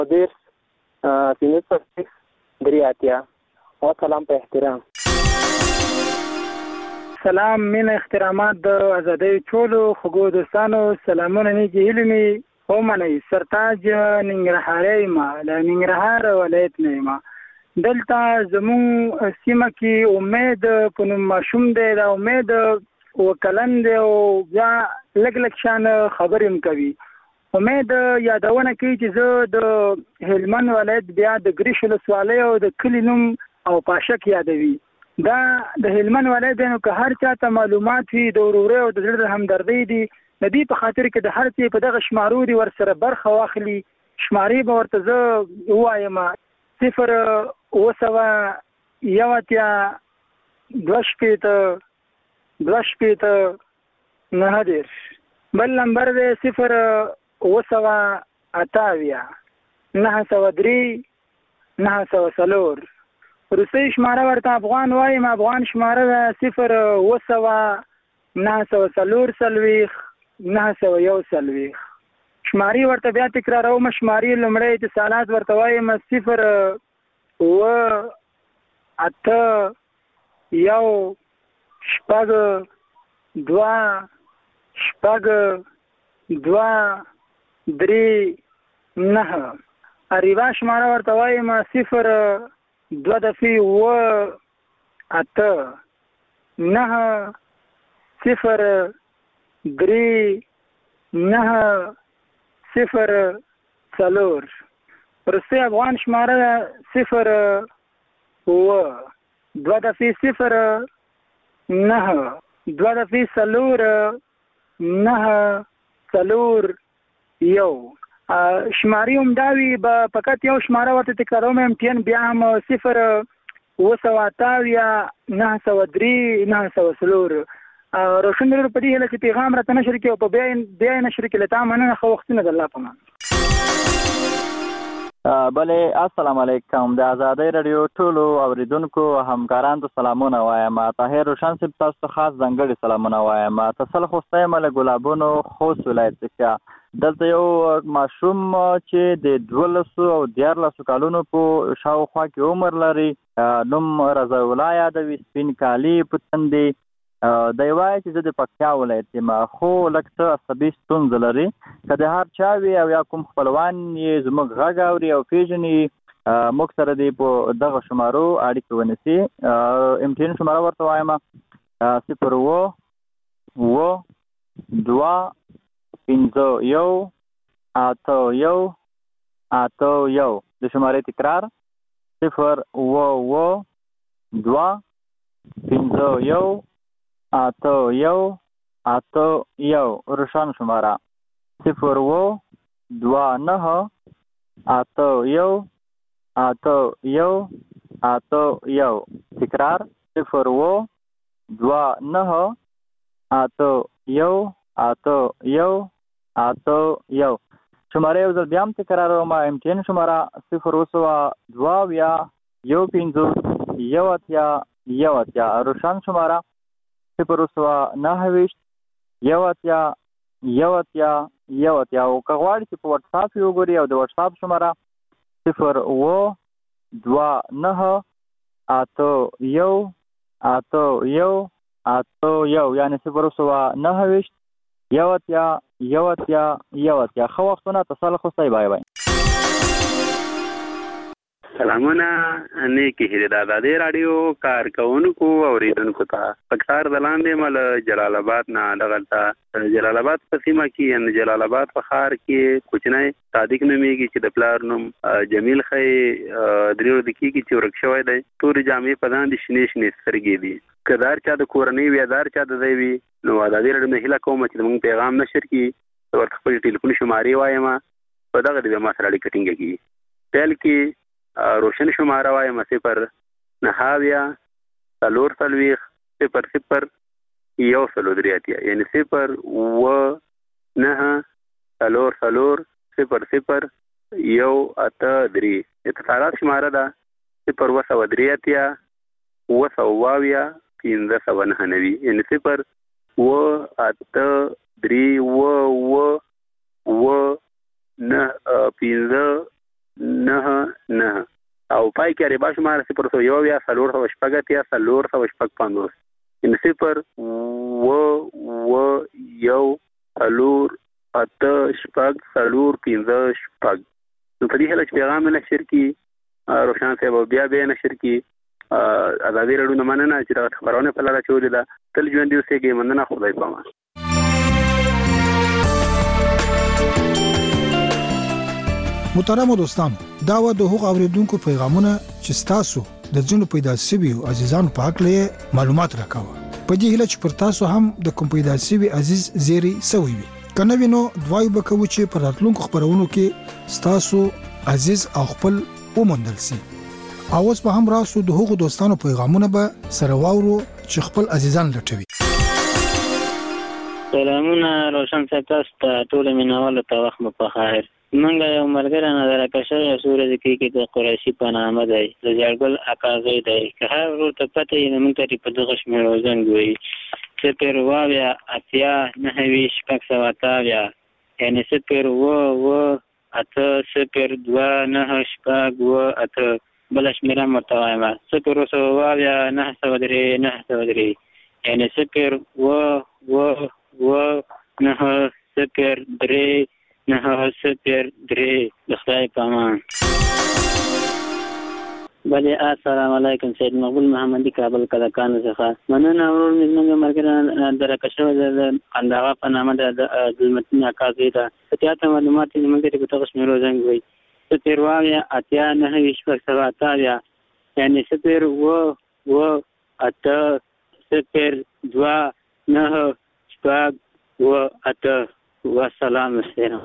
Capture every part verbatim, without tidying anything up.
دېرش پنځه څلوېښت درې اتیا. وسلام په احترام. سلام، مینه، احترامات د ازادۍ ټولو خوږو دوستانو. سلامونه نیږي هیلې مې ومنئ. سرتاج ننګرهاری یم، له ننګرهار ولایت نه یم. دلته زموږ سیمه کې امید په نوم ماشوم دی. دا امید اوه کلن دی او بیا لږ لږ شان خبرې هم کوي. امید یادونه کوي چې زه د هلمند ولایت بیا د ګریش ولسوالۍ او د کلي نوم او پاشک یادوي. دا د هلمند ولایت دی، نو که هر چا ته معلومات وي د ورورۍ او د زړه د همدردۍ دي، د دې په خاطر کې د هر څه په دغه شمارو دي ورسره برخه واخلي. شمارې به ورته زه ووایم: صفر اوه سوه یو اتیا دوه شپېته دوه شپېته نهه دېرش. بل نمبر دی صفر اوه سوه اته اویا نهه سوه درې نهه سوه څلور. روسۍ شماره ورته افغان وایم. افغان شماره ده صفر اوه سوه نهه سوه څلور څلوېښت نهه سوه یو څلوېښت. شمارې ورته بیا تکراروم. شمارې لومړی اتصالات ورته وایم: صفر اوه اته یو شپږ دوه شپږ دوه درې نهه. اریوا شماره ورته وایم: صفر دوه دفعې اوه اته نهه صفر درې نهه صفر څلور. روسۍ افغان شماره صفر اوه دوه دفعې صفر نهه دوه دفعې څلور نهه څلور یو. شمارې همدا وي. به فقط یو شماره ورته تکراروم، امتیان بیا هم صفر اوه سوه اته اویا نهه سوه درې نهه سوه څلور. روشن ورور په دې هیله چې پیغام راته نشر کړي او په بیا بیا یې نشر کړي. له تا مننه. ښه وختونه د الله په امان. بلې السلام علیکم. د ازادۍ راډیو ټولو اوریدونکو همکارانو ته سلامونه وایم. طاهر روشن صاحب تاسو ته خاص ځانګړي سلامونه وایم. تاسو خوسته یم له ګلابونو خوست ولایت څخه. دلته یو ماشوم چې د دولسو او دیارلسو کالونو په شاوخوا کې عمر لري، نوم رضا الله یادوي، سپین کالي په تندي. دی وایي چې زه د پکتیا ولایت یم، خو لږ څه عصبي ستونزه لري. که د هر چا وي او یا کوم خپلوان یې زموږ غږ اوري او پېژني، موږ سره دې په دغه شمارو اړیکې ونیسي. امتحان شماره ورته وایم: صفر اوه اوه دوه پنځه یو اته یو اته یو. د شمارې تکرار: صفر اوه اوه دوه پنځه یو اته یو اته یو. روشن شماره: صفر اوه دوه نهه اته یو اته یو اته یو. تکرار: صفر اوه دوه نهه اته یو اته یو اته یو. شماره یو ځل بیا هم تکراروم. امتحان شماره: صفر اوه سوه دوه اویا یو پنځوس یو اتیا یو اتیا. روشن شماره: صفر اوه سوه نهه ویشت یو اتیا یو اتیا یو اتیا. او که غواړئ چې په وټساپ یې وګورئ، او د وټساپ شماره صفر اوه دوه نهه اته یو اته یو اته یو، یعنې صفر اوه سوه نهه ویشت یو اتیا یو اتیا یو اتیا. ښه وختونه. تاسو له خوستئ. بای بای. سلامونه نیکی هیلې د ازادۍ راډیو کارکوونکو اوریدونکو ته. پکتار د لاندې مل جلال آباد نه دغلته جلال آباد په سیمه کې، یعنې جلال آباد په ښار کې کوچنی صادق نومیږي چې د پلار نوم جمیل ښیي. درې ورځې کېږي چې ورک شوی دی. تورې جامې په ځان دي، شنې شنې سترګې دي. که د هر چا د کورنۍ وي یا د هر چا د ځای وي، نو ازادۍ راډیو نه هیله کوم چې زموږ پیغام نشر کړي. ورته خپل ټلیفون شمارې وایم، په دغه دې ما سره اړیکه ټینګه کړي. پیل کې روشن شماره وایم: صفر نهه اویا څلور څلوېښت صفر صفر یو څلور درې اتیا، یعنې صفر اوه نهه څلور څلور صفر صفر یو اته درې. اتصالات شماره ده: صفر اوه سوه درې اتیا اوه سوه اویا پنځه سوه نهه نوي، یعنې صفر اوه اته درې اوه اوه اوه نه پنځه نه نه او پای کې ربا شمار صفر سو یو یا څلور سوه شپږ اتیا څلور سوه شپږ پنځوس ان صفر و و یو څلور اته شپږ څلور پنځه شپږ. نو په دې هله چې پیغام نشر کړي روشن صاحب بیا بیا نشر کړي ازادي راډیو نه مننه چې دا خبرونه په لاره چولې ده. تل ژوندي اوسئ. مننه. خدای پامان. محترم دوستانو، دا و د هغو اوریدونکو پیغامونه چې تاسو د ځینو پیدا شویو عزیزانو په حق له معلومات راکاوه. په دې هیله چې پر تاسو هم د کوم پیدا شوی عزیز زیری سوي وي. کنه وینو دوای به کوي چې پر راتلونکو خبرونو کې تاسو عزیز او خپل ومندل سي. اوس به هم راسو د هغو دوستانو پیغامونه به سره واورو چې خپل عزیزان لټوي. سلامونه روشن صاحب، تاسو ته ټول مینوالو ته وخت مو په خیر. منګه یو مرګره نظر کښه سورې کې کې د قریشي په نامه دی، د جړګل اکاغې دی. که هر ورو ته پته یې موږ ته په دغه شمیرو زنګ وي صفر واویا اتیا نهه ویشت شپږ سوه اتاویا، یعنې صفر اوه اوه اته صفر دوه نهه شپږ اوه اته. بله شمېره هم ورته وایم صفر سوه واویا نهه سوه درې نهه سوه درې، یعنې صفر اوه اوه اوه نهه صفر درې نه صفر درې. د خدای په امان. بله السلام علیکم. سید مقبول محمدي کابل کلکانو څخه مننه. ورور مې زموږ ملګری درکه شوی د اندغه په نامه د ظلمتین اکاغې ده. په تیاته معلومات یې موږ ته په دغه شمېرو زنګ وي صفر واویا اتیا نهه ویشت شپږ سوه اتاویا، یعنې صفر اوه اوه اته صفر دوه نهه شپږ اوه اته. والسلام علیکم.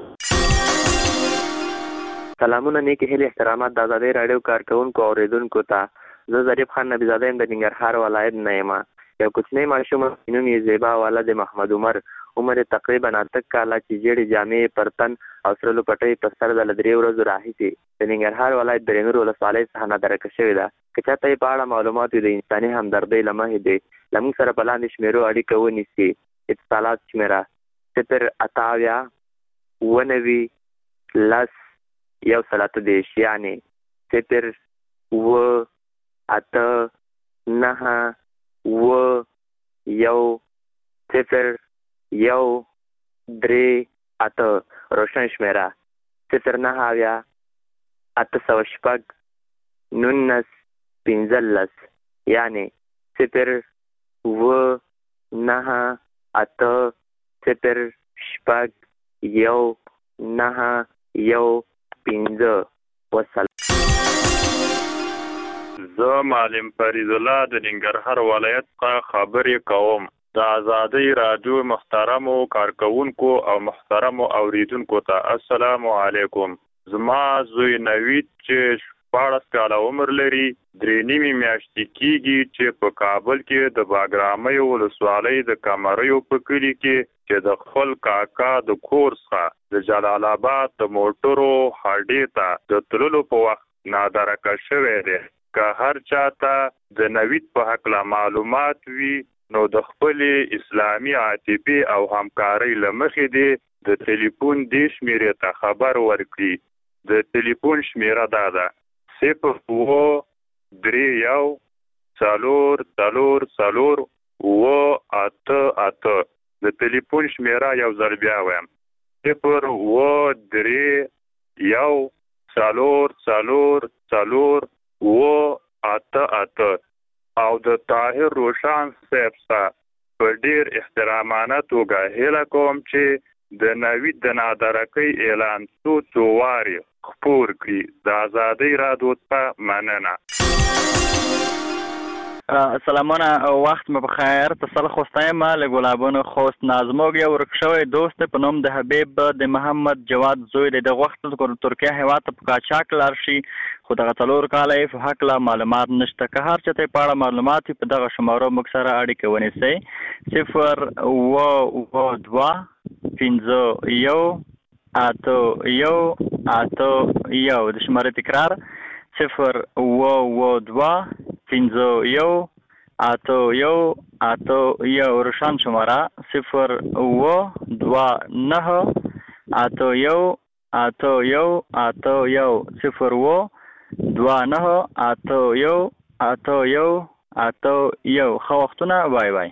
سلامونه، نیکی هیلې، احترامات د ازادۍ راډیو کارکوونکو او اوریدونکو ته. زه ظریف خان نبیزاده یم، د ننګرهار ولایت نه یم. یو کوچنی ماشوم نوم یې زیبا ولد محمد عمر، عمر یې تقریبا اته کاله، چې ژیړې جامې پر تن او سره لپټۍ په سر د له درې ورځو راهیسې د ننګرهار ولایت درې نور ولسوالۍ څخه نادرکه شوې ده. که چاته یې په اړه معلومات وي د انساني همدردۍ له مخې دی له موږ سره په لاندې شمېرو اړیکه ونیسي. اتصالات شمېره صفر اتاویا اوه نوي لس یو سل اته دېرش، یعنې صفر اوه اته نهه اوه یو صفر یو درې اته. روشن شمېره صفر نهه اویا اته سوه شپږ نولس پنځلس، یعنې صفر اوه نهه اته صفر شپږ یو نهه یو پنځه. وسلام. زه معلم فرید الله د ننګرهار ولایت څخه خبرې کوم. د ازادۍ راډیو محترمو کارکوونکو او محترمو اوریدونکو ته السلام علیکم. زما زوی نوید چې شپاړس کاله عمر لري، درې نیمې میاشتې کېږي چې په کابل کې د باګرامۍ ولسوالۍ د کمریو په کلي کې چې د خپل کاکا د کور څخه د جلال آباد د موټرو هډې ته د تللو په وخت نادرکه شوی دی. که هر چاته د نوید په هکله معلومات وي نو د خپلې اسلامي عاطفې او همکارۍ له مخې دی د تلیفون دې شمېرې ته خبر ورکړي. د تلیفون شمېره دا ده صفر اوه درې یو څلور څلور څلور اوه اته اته. د تلیفون شمېره یو ځل بیا وایم صفر اوه درې یو څلور څلور څلور اوه اته اته. او د طاهر روشان صاحب څخه په ډېر احترامانه توګه هیله کوم چې د نوید د نادرکۍ اعلان څو څو وارې خپور کړي. د ازادۍ راډیو څخه مننه. سلامونه، وخت مو بخیر. تصل خوستایم له ګلابونو خوست نازموږ یو ورک شوی دوست په نوم د حبیب د محمد جواد زوی د وخت د ترکیه هیواد په قاچاق لار شي، خو دغه څلور کاله په حق لا معلومات نشته. که هر چاته په اړه معلومات په دغه شمارو موږ سره اړیکه ونیسئ صفر اوه اوه دوه پنځه یو اته یو اته یو. د شمارې تکرار صفر اوه اوه دوه پنځه یو اته یو اته یو. روشن شماره صفر اوه دوه نهه اته یو اته یو اته یو صفر و دوه نه اته یو اته یو اته یو. ښه وختونه. بای بای.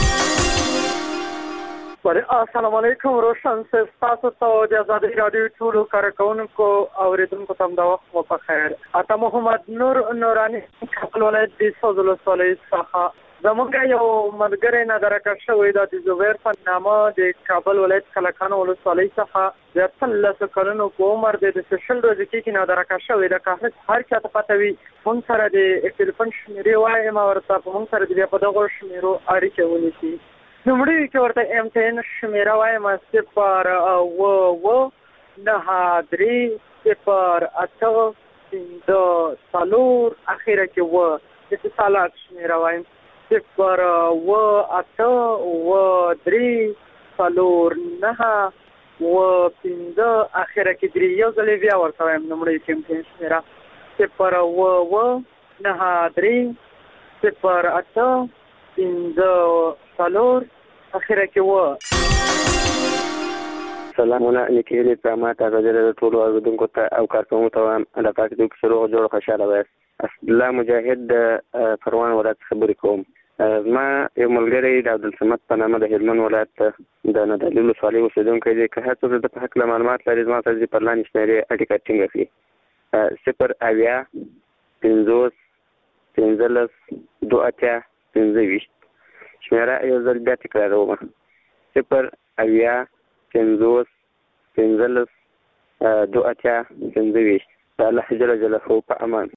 السلام علیکم. روشن صاحب تاسو ته د آزادۍ راډیو ټولو کارکونکو او اوریدونکو ته د وخت مو په خیر. اته محمد نور نورانی کابل ولایت د سوزل ولسوالۍ څخه زمونږ یو ملګری نادرکه شوی د زبیر په نامه د کابل ولایت کلکان ولسوالۍ څخه د اتلس کلونو په عمر د سوشل ورځ کې نادرکه شوی د کاهل هر چا ته پته وي مونږ سره د ټلیفون شمیرې وایم ورته مونږ سره د په دغه شمیرو اړیکه ونیسي. نمړی کې ورته ایم ټي ان شمیره وایم صفر او و نه درې صفر اته پنځه څلور اخیره کې و اتصالات شمیره وایم صفر و اته و درې څلور نه و پنځه اخیره کې درې یو ځل بیا ورته وایم نمړی کې ایم ټي ان شمیره صفر و و نه درې صفر اته پنځه څلور اخیره کې و. سلامونه نیکي هیلې پرامات آزادۍ راډیو ټولو اوریدونکو ته او کارکوونکو ته وایم د پاکستان کې روغ جوړ خوشاله وایاست. اسدالله مجاهد د پروان ولایت خبرې کوم. ما یو ملګری د عبدالصمد په نامه د هلمند ولایت د ندالي ولسوالۍ اوسېدونکی دی. که هر څوک د په هکله معلومات لري زما سره دې پر لاندې شمېرې اړیکه ټینګه کړي. صفر اویا پنځوس پنځلس دوه اتیا پنځه ویشت. شمیره یو ځل بیا تکراروم. صفر اویا پنځوس پنځلس دوه اتیا پنځه ویشت. د الله جل جلاله په امان.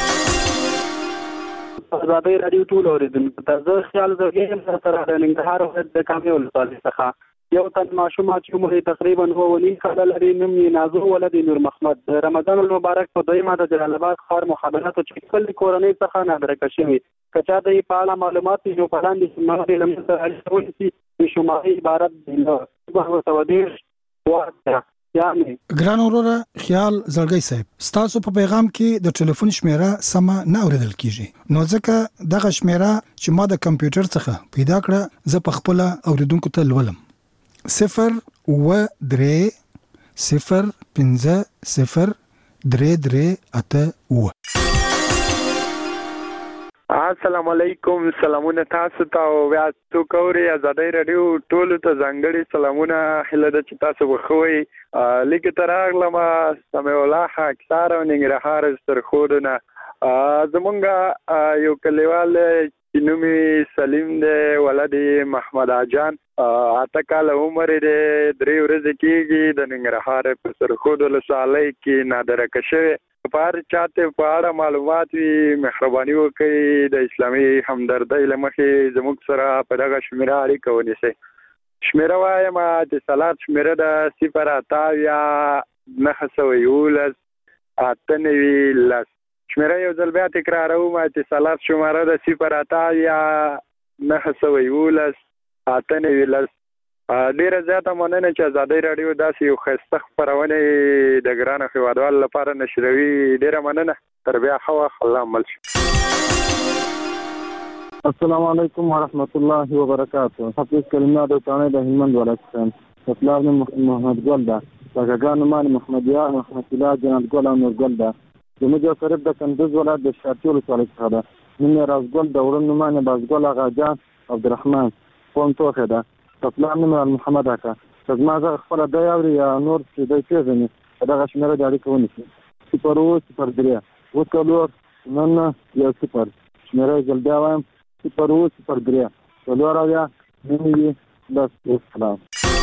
آزادۍ راډیو ټول اوریدونکو ته زه خیال زرګیم سره د ننګرهار ولایت د کامې ولسوالۍ څخه یو تن ماشوم چې عمر تقریبا هو ونیم کاله لري. نوم یې نازو ولد نور محمد. د رمضان المبارک په دویمه د جلال آباد ښار مخابراتو چې خپل کورنۍ څخه نادرکه شوي که چا د په اړه معلومات وي نو په لاندې شمارې له موږ سره اړیکه ونیسي. د شمارې عبارت دی له دوه سوه دېرش دوه اتیا. ګران وروره خیال زړګی صاحب ستاسو په پیغام کې د ټلیفون شمیره سمه نه اوریدل کیږي نو ځکه دغه شمیره چې ما د کمپیوټر څخه پیدا کړه زه په خپل اوریدونکو ته لولم. صفر و درې صفر پنځه صفر درې درې اته و. السلام علیکم. سلامونه تاسو ته او بیا تو کوري آزادۍ راډیو ټول ته ځانګړي سلامونه. هله د چې تاسو بخوي لیک تراغلم سمه الله اکثر او ننګرهار سترخودونه زمونږ یو کلیوال چې نومي سلیم دی ولد محمد اجان اته کاله عمر دی درې ورځې کېږي د ننګرهار په سرخود ولسوالۍ کې نادرکه شوی. په هر چاته په اړه معلومات وي مهرباني وکړئ د اسلامي همدردۍ له مخې زموږ سره په دغه شمیره اړیکه ونیسئ. شمیره وایم اتصالات شمیره د صفر اته اویا نهه سوه یولس اته نوي لس. شمیره یو ځل بیا تکراروم. اتصالات شماره د صفر اته اویا نهه سوه یولس اته نوي لس. ډیره زیاته مننه چې آزادۍ راډیو داسې یو ښایسته خپرونې د ګرانو هیوادوالو لپاره نشروي. ډیره مننه. تر بیا ښه وخت. الله مل شي. السلام علیکم ورحمت الله وبرکاته. حفیظ کلمه د چانې د هلمند ولایت څخه پلار مې محمد ګل ده. کاکاګانو مال محمد یار محمد الله جنت ګل او نور ګل ده. زموږ یو قریب د کندوز ولایت د شارتي ولسوالۍ څخه ده. نوم یې رازګل د ورور نوم یې بازګل اغا جان عبدالرحمن قوم توخې ده. پلار نوم یې محمد اکا. که زما غږ خپله دی اوري یا نور چې دی پېژني په دغه شمېره د اړیکه ونیسي. صفر اووه صفر درې اووه څلور نهه نهه یو صفر. شمېره یې ځل بیا وایم صفر اووه صفر درې څلور اویا نهه نوي لس. والسلام.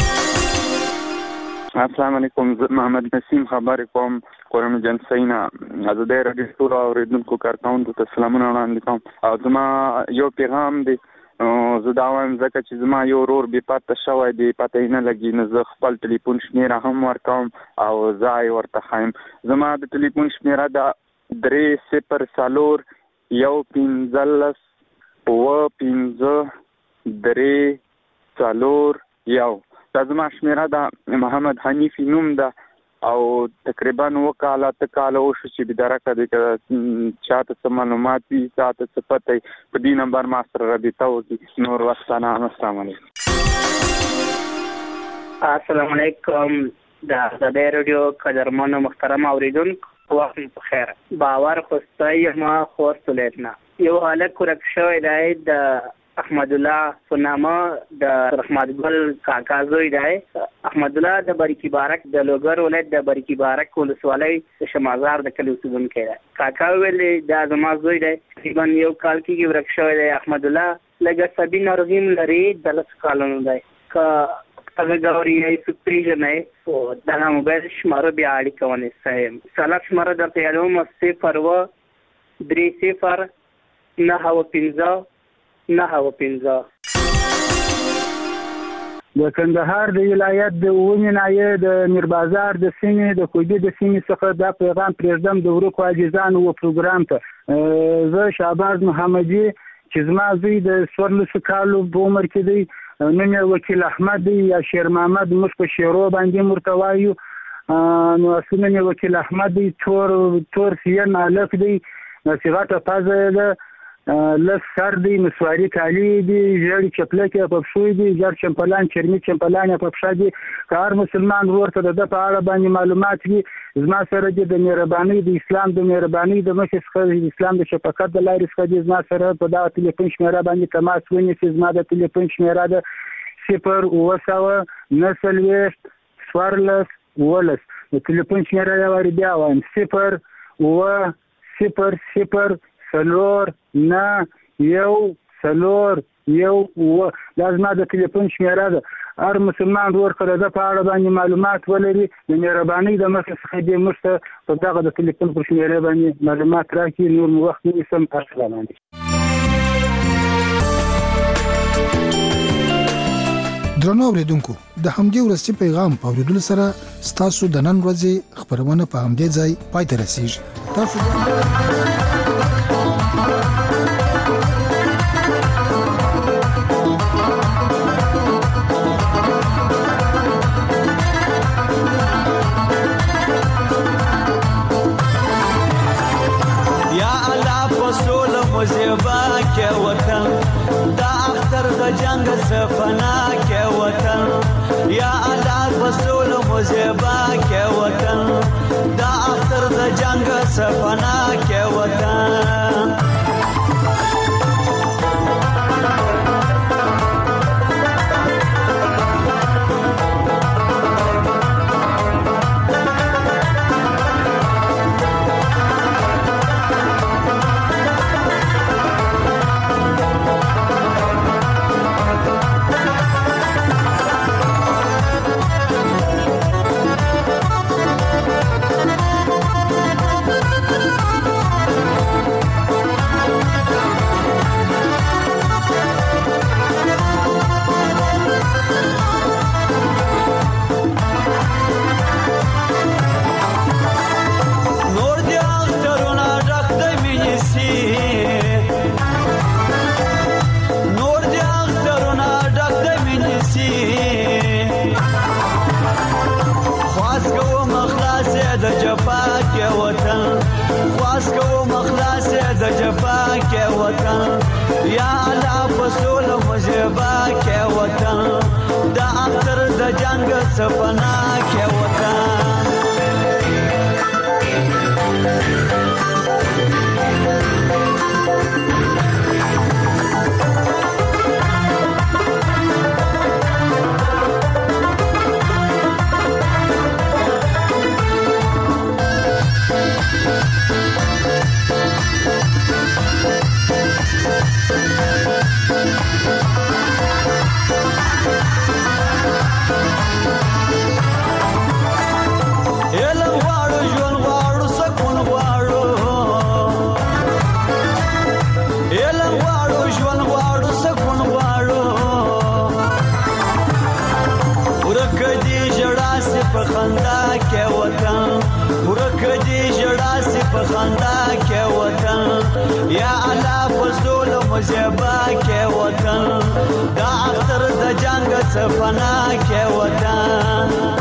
السلام علیکم. زه محمد نسیم خبرې کوم قرم جنسینا. آزادۍ راډیو ټولو اورېدونکو کارکوونکو ته سلامونه وړاندې کوم او زما یو پیغام دی. زه دا وایم ځکه چې زما یو ورور بې پته شوی دی پته یې نه لګي نو زه خپل ټلیفون شمېره هم ورکوم او ځای ورته ښایم. زما د ټلیفون شمېره ده درې صفر څلور یو پنځلس اووه پنځه درې څلور یو. دا زما شمېره ده. محمد حنیفي نوم ده او تقریبا اووه کاله اته کاله وشو چې بېدرکه دی. که چاته څه معلومات وي چاته څه پته وي په دې نمبر ما سره رابطه وکړي. نور وخت نه. السلام علیکم. السلام علیکم. د آزادۍ رادیو قدرمنو محترم اوریدونکو وخت په خیر. باور خوستی ما خورست لیتنا یو هلک ورک شوی دی د احمد الله په نامه د رحمت ګل کاکا زوی دی. احمد الله د بریکي بارک د لوګر ولایت د بریکي بارک ولسوالۍ د شمازار د کلي اوسېدونکی دی. کاکا ویلې دا زما زوی دی، تقریبا یو کال کېږي ورک شوی دی. احمد الله لږ عصبي ناروغي هم لري، د لسو کالونو دی. که هغه ګوري څوک پېژنئ خو دغه موبایل شماره بیا اړیکه ونیسئ. سلب شماره درته یادوم: صفر اوه درې صفر نهه اوه پنځه نهه اوه پنځه. د کندهار د ولایت د اوومې ناحیې د میربازار د سیمې د کوبي د سیمې څخه دا پیغام پرېږدم د ورکو عاجزانو و پروګرام ته. زه شهباز محمدي چې زما زوی د څوارلسو کالو په عمر کې دی، نوم یې وکیل احمد دی یا شیر محمد، موږ په شیرو باندې ورته وایو. نو اصلي نوم یې وکیل احمد دی، تور تور سین هلک دی، صغته پزه ده، لس سر دی، مسواري کالي دي، ژړې چپلکې په پښو دي، ژړ چمپلان چرمي چمپلان په پښه دي. که هر مسلمان ورور ته د ده په اړه باندې معلومات وي، زما سره دي د مهربانۍ د اسلام د مهربانۍ د مخې څخه د اسلام د شفقت د لارې څخه دي زما سره په دغه تلیفون شمېره باندې تماس ونیسي. زما د تلیفون شمېره ده صفر اوه سوه نهه څلوېښت څوارلس اوولس. د تلیفون شمېره یو وارې بیا وایم: صفر اوه صفر صفر څلور نه یو څلور یو اوه. دا زما د تلیفون شمېره ده. هر مسلمان ورور که د ده په اړه باندې معلومات ولري، د مهربانۍ د مخې څخه دې موږ ته په دغه د تلیفون پر شمېرې باندې معلومات راکړي. نور مو وخت نه نیسم. السلام علیکم. درنو اوریدونکو، د همدې ورځې پیغام په اورېدلو سره ستاسو د نن ورځې خپرونه په همدې ځای پای ته رسېږي. تاسو مزیبا کے وطن دا اختر دا جنگ سفنا کے وطن، یا اللہ فصول مزیبا کے وطن دا اختر دا جنگ سفنا کے وطن. یا اللہ فصول مزیبا کے وطن دا اختر دا جنگ سپنا کے وطن. یا اللہ فصول مزیبا کے وطن دا اختر دا جنگ سفنا کے وطن.